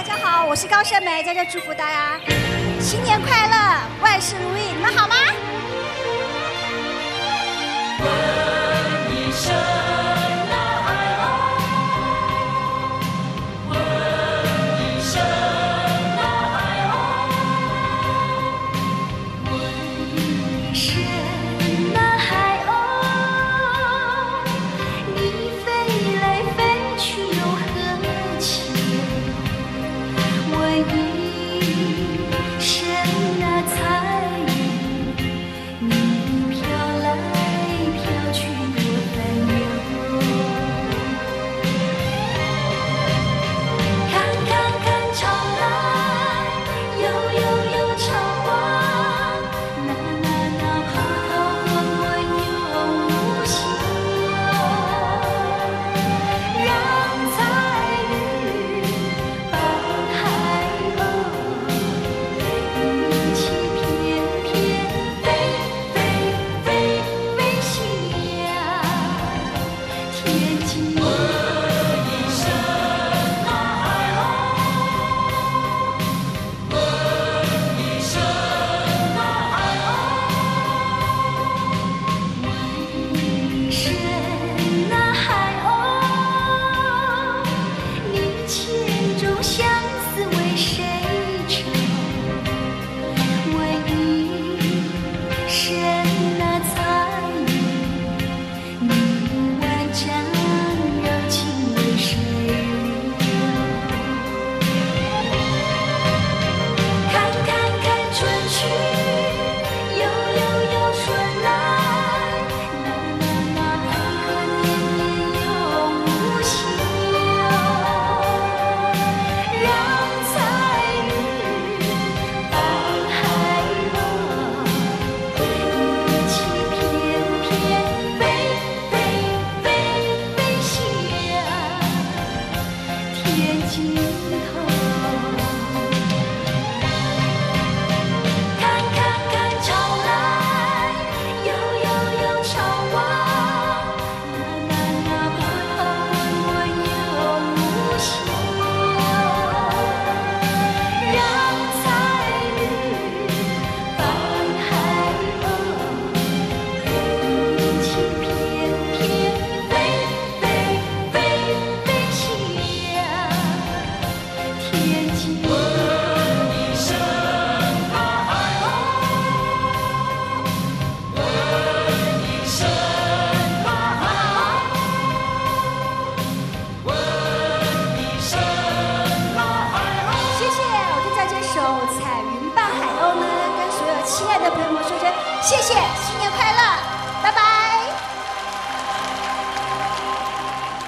家好，我是高胜美，在这祝福大家新年快乐，万事如意，你们好吗？ 问一声啊嗨哦，问一声啊嗨哦， 问一声啊嗨哦，你飞来飞去又何求？问一声啊彩云，你飘来飘去多烦忧。看看看潮来，悠潮往，那波涛滚滚永无休。让彩云伴海鸥，一起翩翩飞向天际。 问一声啊嗨哦，问一声啊嗨哦， 一声啊嗨哦，你千种相思为谁愁？问一声啊彩云，你万丈柔情为谁留？看春去，又春来，那年年永无休。让彩云伴海鸥，一起翩飞向天尽头。看潮来，悠潮往，那波涛滚滚永无休。让彩云伴海鸥，一起翩飞向天际。 问一声啊嗨哦，问一声啊嗨哦，问一声啊嗨哦。 谢谢，我就在这首《彩云伴海鸥》呢，跟所有亲爱的朋友们说声谢谢，新年快乐。